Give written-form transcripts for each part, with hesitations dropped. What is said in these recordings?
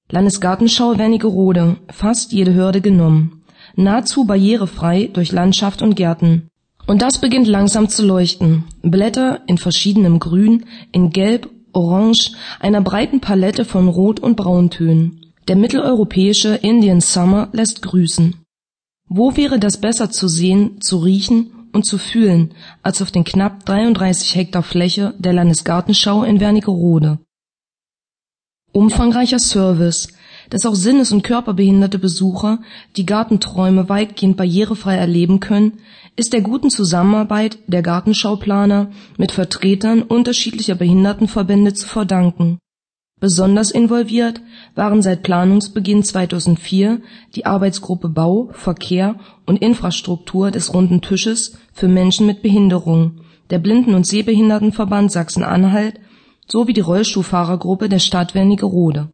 Landesgartenschau Wernigerode, fast jede Hürde genommen. Nahezu barrierefrei durch Landschaft und Gärten. Und das beginnt langsam zu leuchten. Blätter in verschiedenem Grün, in Gelb, Orange, einer breiten Palette von Rot- und Brauntönen. Der mitteleuropäische Indian Summer lässt grüßen. Wo wäre das besser zu sehen, zu riechen und zu fühlen, als auf den knapp 33 Hektar Fläche der Landesgartenschau in Wernigerode? Umfangreicher Service, dass auch sinnes- und körperbehinderte Besucher die Gartenträume weitgehend barrierefrei erleben können, ist der guten Zusammenarbeit der Gartenschauplaner mit Vertretern unterschiedlicher Behindertenverbände zu verdanken. Besonders involviert waren seit Planungsbeginn 2004 die Arbeitsgruppe Bau, Verkehr und Infrastruktur des Runden Tisches für Menschen mit Behinderung, der Blinden- und Sehbehindertenverband Sachsen-Anhalt sowie die Rollstuhlfahrergruppe der Stadt Wernigerode.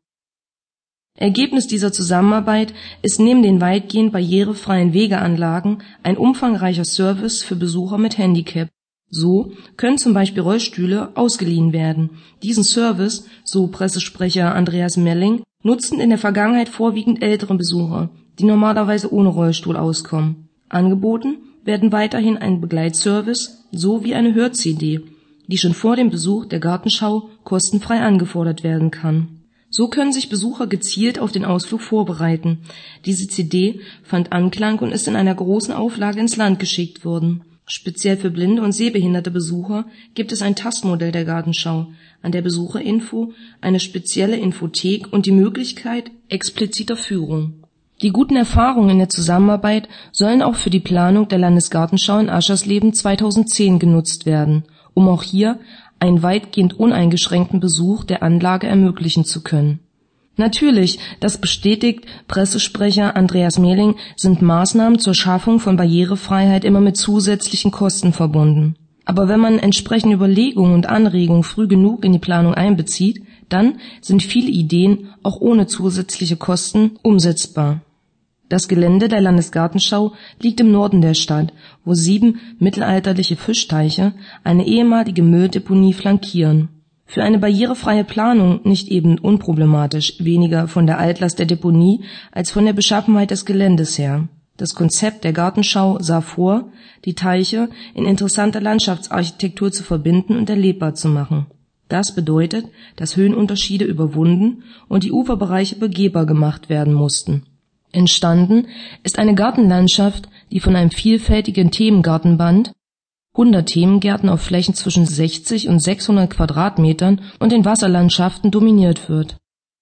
Ergebnis dieser Zusammenarbeit ist neben den weitgehend barrierefreien Wegeanlagen ein umfangreicher Service für Besucher mit Handicap. So können zum Beispiel Rollstühle ausgeliehen werden. Diesen Service, so Pressesprecher Andreas Melling, nutzten in der Vergangenheit vorwiegend ältere Besucher, die normalerweise ohne Rollstuhl auskommen. Angeboten werden weiterhin ein Begleitservice sowie eine Hör-CD, die schon vor dem Besuch der Gartenschau kostenfrei angefordert werden kann. So können sich Besucher gezielt auf den Ausflug vorbereiten. Diese CD fand Anklang und ist in einer großen Auflage ins Land geschickt worden. Speziell für blinde und sehbehinderte Besucher gibt es ein Tastmodell der Gartenschau, an der Besucherinfo, eine spezielle Infothek und die Möglichkeit expliziter Führung. Die guten Erfahrungen in der Zusammenarbeit sollen auch für die Planung der Landesgartenschau in Aschersleben 2010 genutzt werden, um auch hier einen weitgehend uneingeschränkten Besuch der Anlage ermöglichen zu können. Natürlich, das bestätigt Pressesprecher Andreas Melling, sind Maßnahmen zur Schaffung von Barrierefreiheit immer mit zusätzlichen Kosten verbunden. Aber wenn man entsprechende Überlegungen und Anregungen früh genug in die Planung einbezieht, dann sind viele Ideen auch ohne zusätzliche Kosten umsetzbar. Das Gelände der Landesgartenschau liegt im Norden der Stadt, wo 7 mittelalterliche Fischteiche eine ehemalige Mülldeponie flankieren. Für eine barrierefreie Planung nicht eben unproblematisch, weniger von der Altlast der Deponie als von der Beschaffenheit des Geländes her. Das Konzept der Gartenschau sah vor, die Teiche in interessanter Landschaftsarchitektur zu verbinden und erlebbar zu machen. Das bedeutet, dass Höhenunterschiede überwunden und die Uferbereiche begehbar gemacht werden mussten. Entstanden ist eine Gartenlandschaft, die von einem vielfältigen Themengartenband, 100 Themengärten auf Flächen zwischen 60 und 600 Quadratmetern und den Wasserlandschaften dominiert wird.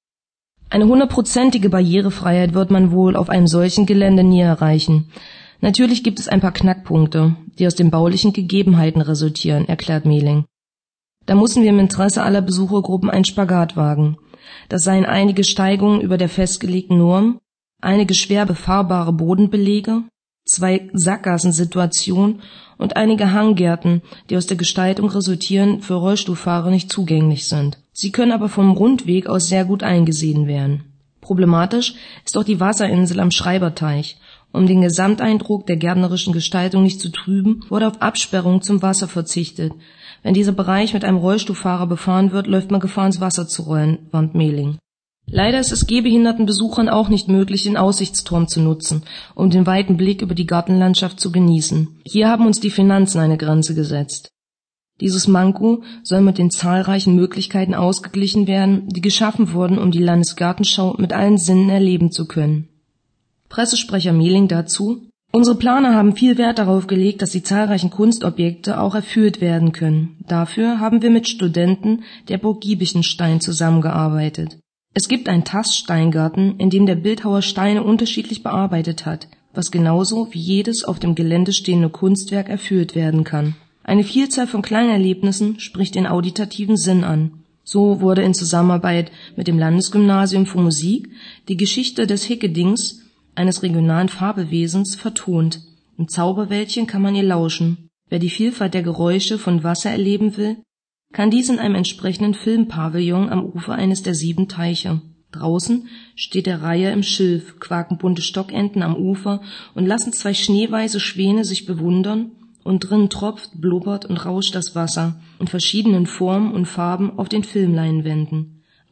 Eine 100%ige Barrierefreiheit wird man wohl auf einem solchen Gelände nie erreichen. Natürlich gibt es ein paar Knackpunkte, die aus den baulichen Gegebenheiten resultieren, erklärt Melling. Da müssen wir im Interesse aller Besuchergruppen einen Spagat wagen. Das seien einige Steigungen über der festgelegten Norm, einige schwer befahrbare Bodenbelege, 2 Sackgassensituationen und einige Hanggärten, die aus der Gestaltung resultieren, für Rollstuhlfahrer nicht zugänglich sind. Sie können aber vom Rundweg aus sehr gut eingesehen werden. Problematisch ist auch die Wasserinsel am Schreiberteich. Um den Gesamteindruck der gärtnerischen Gestaltung nicht zu trüben, wurde auf Absperrung zum Wasser verzichtet. Wenn dieser Bereich mit einem Rollstuhlfahrer befahren wird, läuft man Gefahr, ins Wasser zu rollen, warnt Melling. Leider ist es gehbehinderten Besuchern auch nicht möglich, den Aussichtsturm zu nutzen, um den weiten Blick über die Gartenlandschaft zu genießen. Hier haben uns die Finanzen eine Grenze gesetzt. Dieses Manko soll mit den zahlreichen Möglichkeiten ausgeglichen werden, die geschaffen wurden, um die Landesgartenschau mit allen Sinnen erleben zu können. Pressesprecher Melling dazu: Unsere Planer haben viel Wert darauf gelegt, dass die zahlreichen Kunstobjekte auch erfüllt werden können. Dafür haben wir mit Studenten der Burg Giebichenstein zusammengearbeitet. Es gibt einen Taststeingarten, in dem der Bildhauer Steine unterschiedlich bearbeitet hat, was genauso wie jedes auf dem Gelände stehende Kunstwerk erfüllt werden kann. Eine Vielzahl von Klangerlebnissen spricht den auditativen Sinn an. So wurde in Zusammenarbeit mit dem Landesgymnasium für Musik die Geschichte des Hickedings, eines regionalen Fabelwesens, vertont. Im Zauberwäldchen kann man ihr lauschen. Wer die Vielfalt der Geräusche von Wasser erleben will, kann dies in einem entsprechenden Filmpavillon am Ufer eines der 7 Teiche. Draußen steht der Reiher im Schilf, quaken bunte Stockenten am Ufer und lassen 2 schneeweiße Schwäne sich bewundern, und drinnen tropft, blubbert und rauscht das Wasser in verschiedenen Formen und Farben auf den Filmleinwänden.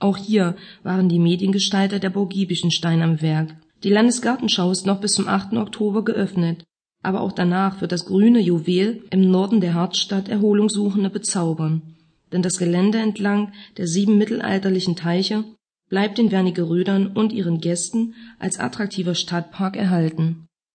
Auch hier waren die Mediengestalter der Burg Giebichenstein am Werk. Die Landesgartenschau ist noch bis zum 8. Oktober geöffnet, aber auch danach wird das grüne Juwel im Norden der Harzstadt Erholungssuchende bezaubern. Denn das Gelände entlang der 7 mittelalterlichen Teiche bleibt den Wernigerödern und ihren Gästen als attraktiver Stadtpark erhalten.